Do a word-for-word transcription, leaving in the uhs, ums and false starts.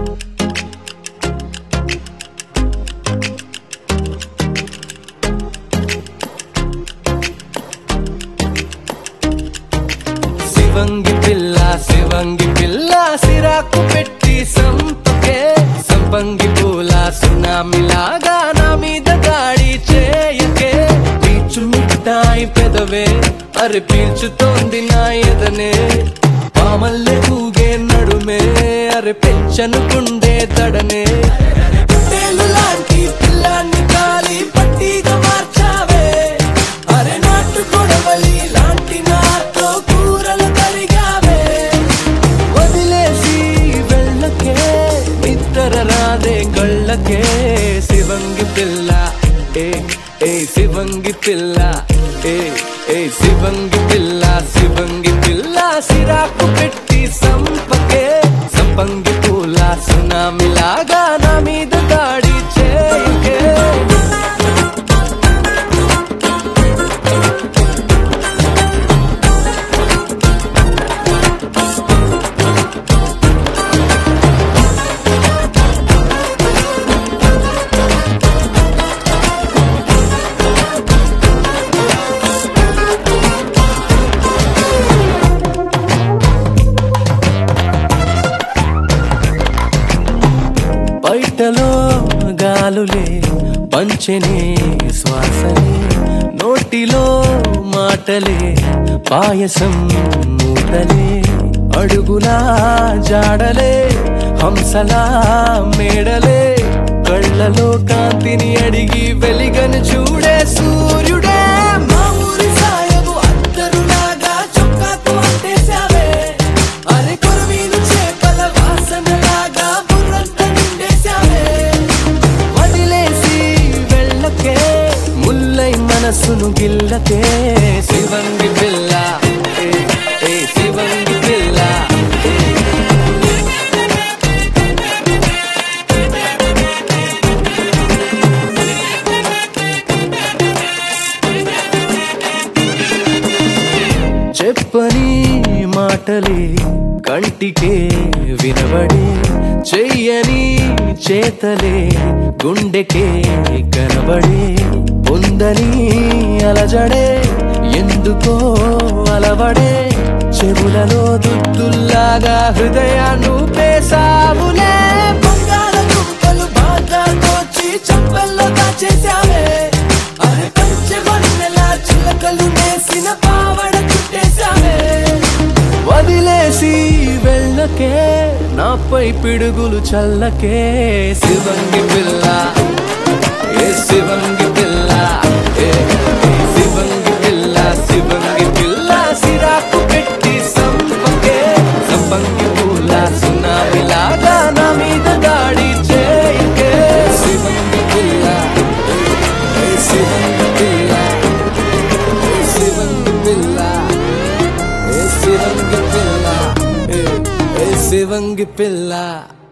శివంగి పిల్ల శివంగి పిల్ల సిరాకు పెట్టి సంపకే సంపంగి పూల సునామిలాగా నా మీద దాడి చేయకే పీచు మిఠాయి పెదవే అరే పీల్చుతోంది నా ఎదనే పామల్లె ఊగే నడుమే అరే పెంచనుకుండే దడనే లాంటి పిల్లాన్ని కాలి పట్టిగా మార్చావే అరే నాటు కొడవలి లాంటి నాతో కూరలు తరిగావే వదిలేసి వెళ్ళకే నిద్ర రాదే కళ్ళకే శివంగి పిల్ల ఏ ఏ శివంగి పిల్ల ఏ ఏ శివంగి పిల్ల శివంగి పిల్ల సిరాకు పెట్టి సంపకే సంపంగి పూల సునామిలాగా నా మీద దాడి చేయకే బయటలో గాలులే పంచనే శ్వాసలే నోటిలో మాటలే పాయసం మూటలే అడుగులా జాడలే హంసలా మేడలే కళ్ళలో కాంతిని అడిగి వెలిగను చూడే సూర్యుడే మా ఊరి సాయబు అత్తరులాగా చొక్కాతో అంటేశావే అరే కొరమీను చేపల వాసనలాగా బుర్రంతా నిండేశావే వదిలేసి వెళ్ళకే ముల్లై మనసును గిల్లకే శివంగి పిల్ల ఏ ఏ శివంగి పిల్ల చెప్పని మాటలే కంటికే వినబడే చెయ్యని చేతలే గుండెకే కనబడే పొందని అలజడే ఎందుకో అలవడే చెవులలో దుద్దుల్లాగా హృదయాన్ని పేసావులే బంగాళ దుంపలు బాగా దోచి చంపల్లో దాచేశావే అరే పంచె వన్నెలా చిలకలు వేసిన పావడ చుట్టేశావే వదిలేసి వెళ్ళకే నాపై పిడుగులు చల్లకే శివంగి పిల్ల ఏ శివంగి పిల్ల ఏ శివంగి పిల్ల శివంగి పిల్ల సిరాకు పెట్టి సంపకే సంపంగి పూల సునామిలాగా నా మీద దాడి చేయకే శివంగి పిల్ల ఏ శివంగి పిల్ల ఏ శివంగి పిల్ల ఏ శివంగి పిల్ల ఏ శివంగి పిల్ల